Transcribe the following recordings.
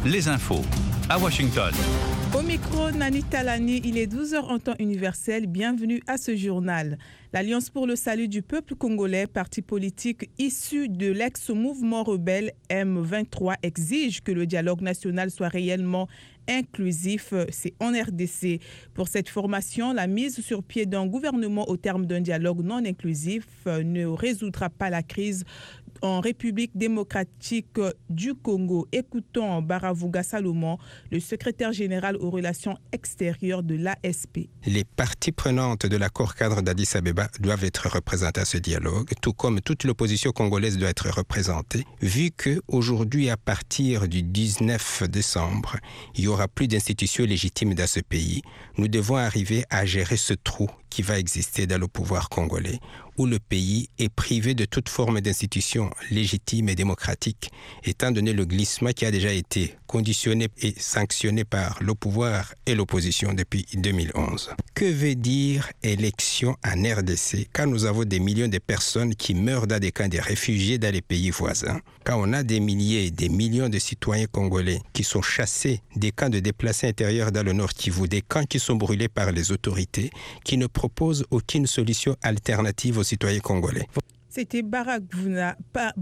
les infos à Washington. Au micro, Nani Talani, il est 12h en temps universel. Bienvenue à ce journal. L'Alliance pour le salut du peuple congolais, parti politique issu de l'ex-mouvement rebelle M23, exige que le dialogue national soit réellement inclusif. C'est en RDC. Pour cette formation, la mise sur pied d'un gouvernement au terme d'un dialogue non inclusif ne résoudra pas la crise en République démocratique du Congo. Écoutons Baravuga Salomon, le secrétaire général aux relations extérieures de l'ASP. Les parties prenantes de l'accord cadre d'Addis Abeba doivent être représentées à ce dialogue, tout comme toute l'opposition congolaise doit être représentée, vu qu'aujourd'hui, à partir du 19 décembre, il n'y aura plus d'institutions légitimes dans ce pays. Nous devons arriver à gérer ce trou qui va exister dans le pouvoir congolais, où le pays est privé de toute forme d'institution légitime et démocratique, étant donné le glissement qui a déjà été conditionné et sanctionné par le pouvoir et l'opposition depuis 2011. Que veut dire élection en RDC quand nous avons des millions de personnes qui meurent dans des camps de réfugiés dans les pays voisins, quand on a des milliers et des millions de citoyens congolais qui sont chassés des camps de déplacés intérieurs dans le Nord Kivu, des camps qui sont brûlés par les autorités, qui ne proposent aucune solution alternative aux citoyens congolais. C'était Baravuga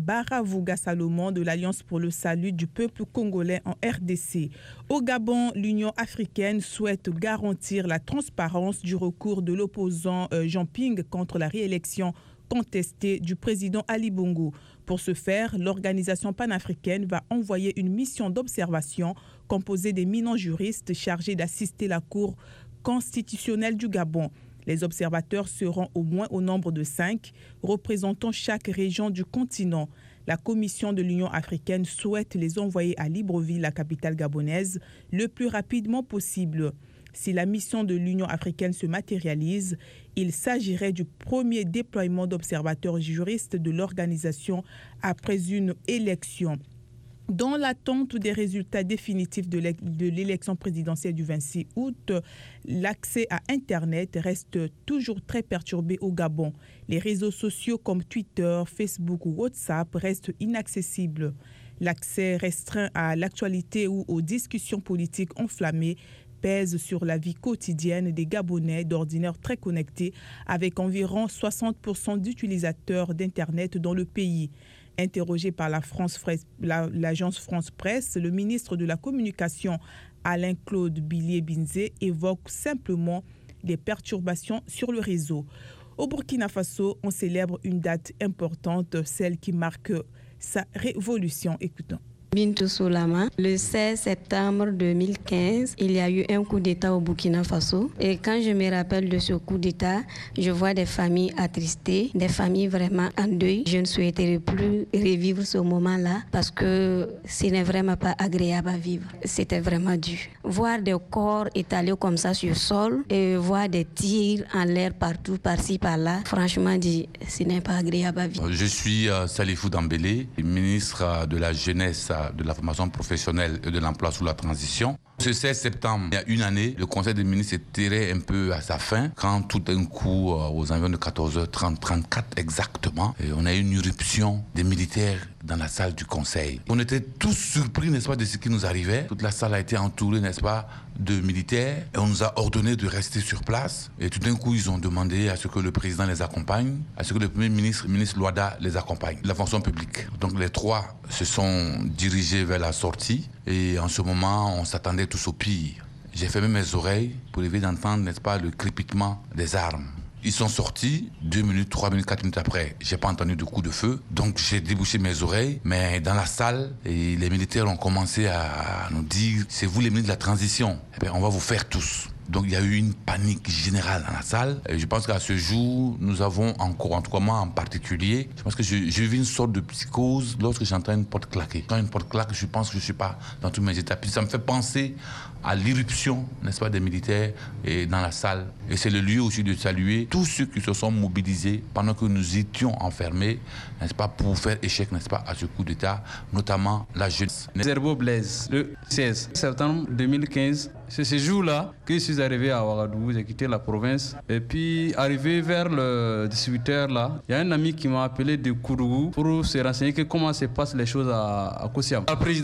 Salomon de l'Alliance pour le salut du peuple congolais en RDC. Au Gabon, l'Union africaine souhaite garantir la transparence du recours de l'opposant Jean Ping contre la réélection contestée du président Ali Bongo. Pour ce faire, l'organisation panafricaine va envoyer une mission d'observation composée d'éminents juristes chargés d'assister la Cour constitutionnelle du Gabon. Les observateurs seront au moins au nombre de 5, représentant chaque région du continent. La Commission de l'Union africaine souhaite les envoyer à Libreville, la capitale gabonaise, le plus rapidement possible. Si la mission de l'Union africaine se matérialise, il s'agirait du premier déploiement d'observateurs juristes de l'organisation après une élection. Dans l'attente des résultats définitifs de l'élection présidentielle du 26 août, l'accès à Internet reste toujours très perturbé au Gabon. Les réseaux sociaux comme Twitter, Facebook ou WhatsApp restent inaccessibles. L'accès restreint à l'actualité ou aux discussions politiques enflammées pèse sur la vie quotidienne des Gabonais d'ordinaire très connectés, avec environ 60% d'utilisateurs d'Internet dans le pays. Interrogé par l'agence France Presse, le ministre de la Communication, Alain-Claude Billier-Binzé, évoque simplement des perturbations sur le réseau. Au Burkina Faso, on célèbre une date importante, celle qui marque sa révolution. Écoutons. Bintou Soulama, le 16 septembre 2015, il y a eu un coup d'État au Burkina Faso. Et quand je me rappelle de ce coup d'État, je vois des familles attristées, des familles vraiment en deuil. Je ne souhaiterais plus revivre ce moment-là parce que ce n'est vraiment pas agréable à vivre. C'était vraiment dur. Voir des corps étalés comme ça sur le sol et voir des tirs en l'air partout, par-ci, par-là, franchement dit, ce n'est pas agréable à vivre. Je suis Salifou Dambélé, ministre de la Jeunesse, de la formation professionnelle et de l'emploi sous la transition. Ce 16 septembre, il y a une année, le Conseil des ministres est tiré un peu à sa fin quand tout d'un coup, aux environs de 14h30, 34 exactement, on a eu une irruption des militaires dans la salle du Conseil. On était tous surpris, n'est-ce pas, de ce qui nous arrivait. Toute la salle a été entourée, n'est-ce pas, de militaires et on nous a ordonné de rester sur place. Et tout d'un coup, ils ont demandé à ce que le président les accompagne, à ce que le premier ministre, le ministre Loada, les accompagne, la fonction publique. Donc les trois se sont dirigés vers la sortie et en ce moment, on s'attendait tous au pire. J'ai fermé mes oreilles pour éviter d'entendre, n'est-ce pas, le crépitement des armes. Ils sont sortis 2 minutes, 3 minutes, 4 minutes après. J'ai pas entendu de coup de feu. Donc j'ai débouché mes oreilles. Mais dans la salle, et les militaires ont commencé à nous dire « C'est vous les ministres de la transition. Eh bien, on va vous faire tous ». Donc il y a eu une panique générale dans la salle. Et je pense qu'à ce jour, nous avons encore, en tout cas moi en particulier, je pense que je vis une sorte de psychose lorsque j'entends une porte claquer. Quand une porte claque, je pense que je ne suis pas dans tous mes états. Puis ça me fait penser à l'irruption, n'est-ce pas, des militaires et dans la salle. Et c'est le lieu aussi de saluer tous ceux qui se sont mobilisés pendant que nous étions enfermés, n'est-ce pas, pour faire échec, n'est-ce pas, à ce coup d'État, notamment la jeunesse. Zerbo Blaise, le 16 septembre 2015, c'est ce jour-là que je suis arrivé à Ouagadougou, j'ai quitté la province. Et puis, arrivé vers le 18h, là, il y a un ami qui, qui m'a appelé de Kourougou pour se renseigner comment se passent les choses à Koussiam. La présidence.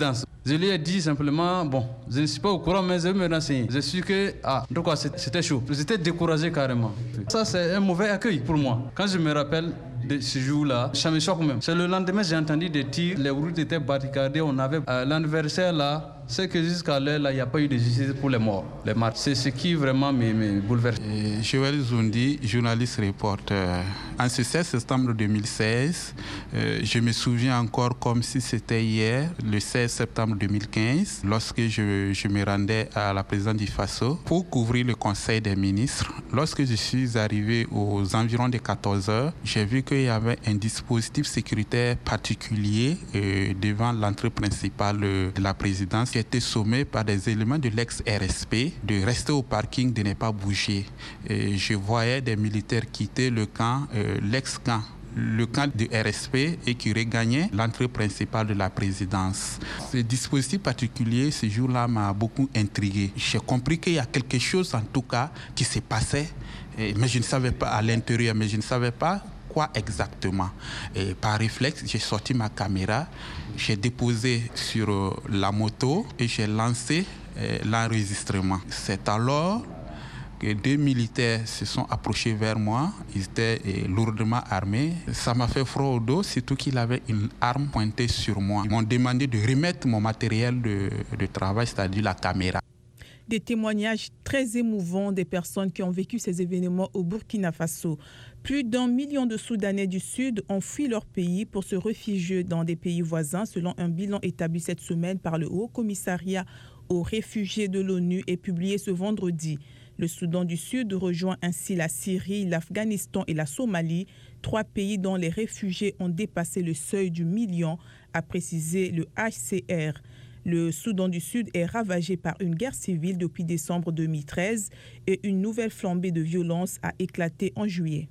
Je lui ai dit simplement, bon, je ne suis pas au courant, mais je vais me renseigner. Je suis que, donc c'était chaud. J'étais découragé carrément. Ça, c'est un mauvais accueil pour moi. Quand je me rappelle de ce jour-là, ça me choque même. C'est le lendemain, j'ai entendu des tirs, les routes étaient barricadées, on avait l'anniversaire là. C'est que jusqu'à l'heure, là, il n'y a pas eu de justice pour les morts, les martyrs. C'est ce qui vraiment me bouleverse. Joël Zoundi, journaliste reporter. En ce 16 septembre 2016, je me souviens encore comme si c'était hier, le 16 septembre 2015, lorsque je me rendais à la présidence du FASO pour couvrir le Conseil des ministres. Lorsque je suis arrivé aux environs de 14 heures, j'ai vu qu'il y avait un dispositif sécuritaire particulier devant l'entrée principale de la présidence, qui était sommé par des éléments de l'ex-RSP de rester au parking, de ne pas bouger. Et je voyais des militaires quitter le camp, l'ex-camp, le camp de RSP et qui regagnait l'entrée principale de la présidence. Ce dispositif particulier, ce jour-là, m'a beaucoup intrigué. J'ai compris qu'il y a quelque chose, en tout cas, qui se passait, mais je ne savais pas à l'intérieur, mais je ne savais pas quoi exactement. Et par réflexe, j'ai sorti ma caméra, j'ai déposé sur la moto et j'ai lancé l'enregistrement. C'est alors que 2 militaires se sont approchés vers moi. Ils étaient lourdement armés. Ça m'a fait froid au dos, surtout qu'il avait une arme pointée sur moi. Ils m'ont demandé de remettre mon matériel de travail, c'est-à-dire la caméra. Des témoignages très émouvants des personnes qui ont vécu ces événements au Burkina Faso. Plus d'1 million de Soudanais du Sud ont fui leur pays pour se réfugier dans des pays voisins, selon un bilan établi cette semaine par le Haut Commissariat aux réfugiés de l'ONU et publié ce vendredi. Le Soudan du Sud rejoint ainsi la Syrie, l'Afghanistan et la Somalie, 3 pays dont les réfugiés ont dépassé le seuil du million, a précisé le HCR. Le Soudan du Sud est ravagé par une guerre civile depuis décembre 2013 et une nouvelle flambée de violence a éclaté en juillet.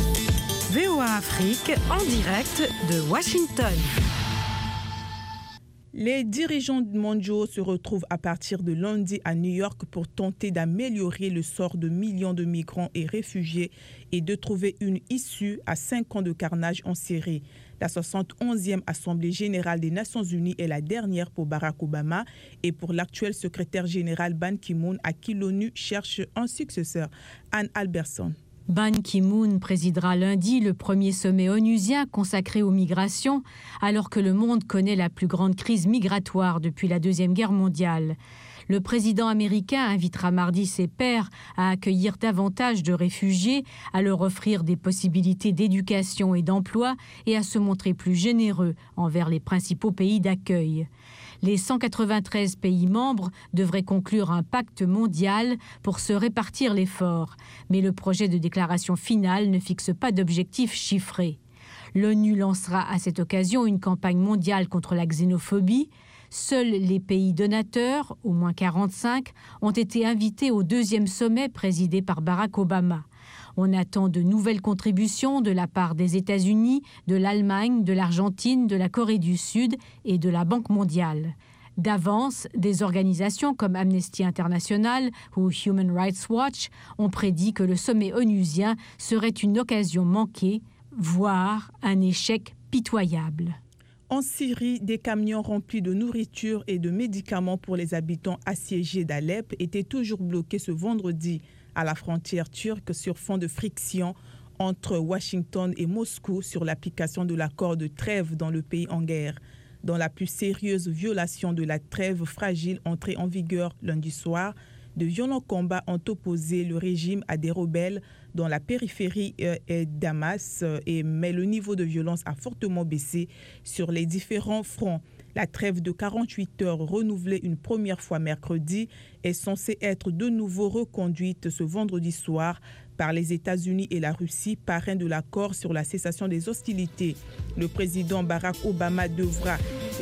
VOA Afrique en direct de Washington. Les dirigeants mondiaux se retrouvent à partir de lundi à New York pour tenter d'améliorer le sort de millions de migrants et réfugiés et de trouver une issue à 5 ans de carnage en Syrie. La 71e Assemblée générale des Nations unies est la dernière pour Barack Obama et pour l'actuel secrétaire général Ban Ki-moon, à qui l'ONU cherche un successeur. Anne Alberson. Ban Ki-moon présidera lundi le premier sommet onusien consacré aux migrations, alors que le monde connaît la plus grande crise migratoire depuis la Deuxième Guerre mondiale. Le président américain invitera mardi ses pairs à accueillir davantage de réfugiés, à leur offrir des possibilités d'éducation et d'emploi et à se montrer plus généreux envers les principaux pays d'accueil. Les 193 pays membres devraient conclure un pacte mondial pour se répartir l'effort. Mais le projet de déclaration finale ne fixe pas d'objectifs chiffrés. L'ONU lancera à cette occasion une campagne mondiale contre la xénophobie. Seuls les pays donateurs, au moins 45, ont été invités au 2e sommet présidé par Barack Obama. On attend de nouvelles contributions de la part des États-Unis, de l'Allemagne, de l'Argentine, de la Corée du Sud et de la Banque mondiale. D'avance, des organisations comme Amnesty International ou Human Rights Watch ont prédit que le sommet onusien serait une occasion manquée, voire un échec pitoyable. En Syrie, des camions remplis de nourriture et de médicaments pour les habitants assiégés d'Alep étaient toujours bloqués ce vendredi à la frontière turque sur fond de friction entre Washington et Moscou sur l'application de l'accord de trêve dans le pays en guerre. Dans la plus sérieuse violation de la trêve fragile entrée en vigueur lundi soir, de violents combats ont opposé le régime à des rebelles dans la périphérie d'Hamas, mais le niveau de violence a fortement baissé sur les différents fronts. La trêve de 48 heures renouvelée une première fois mercredi est censée être de nouveau reconduite ce vendredi soir par les États-Unis et la Russie, parrains de l'accord sur la cessation des hostilités. Le président Barack Obama devra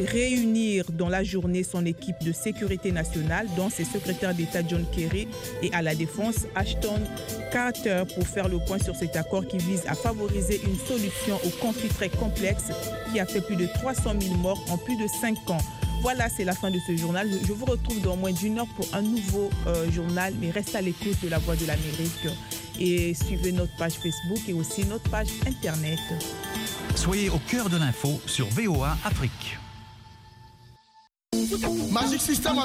réunir dans la journée son équipe de sécurité nationale, dont ses secrétaires d'État John Kerry et à la Défense Ashton Carter, pour faire le point sur cet accord qui vise à favoriser une solution au conflit très complexe qui a fait plus de 300 000 morts en plus de 5 ans. Voilà, c'est la fin de ce journal. Je vous retrouve dans moins d'1 heure pour un nouveau journal, mais restez à l'écoute de La Voix de l'Amérique et suivez notre page Facebook et aussi notre page Internet. Soyez au cœur de l'info sur VOA Afrique. Magic System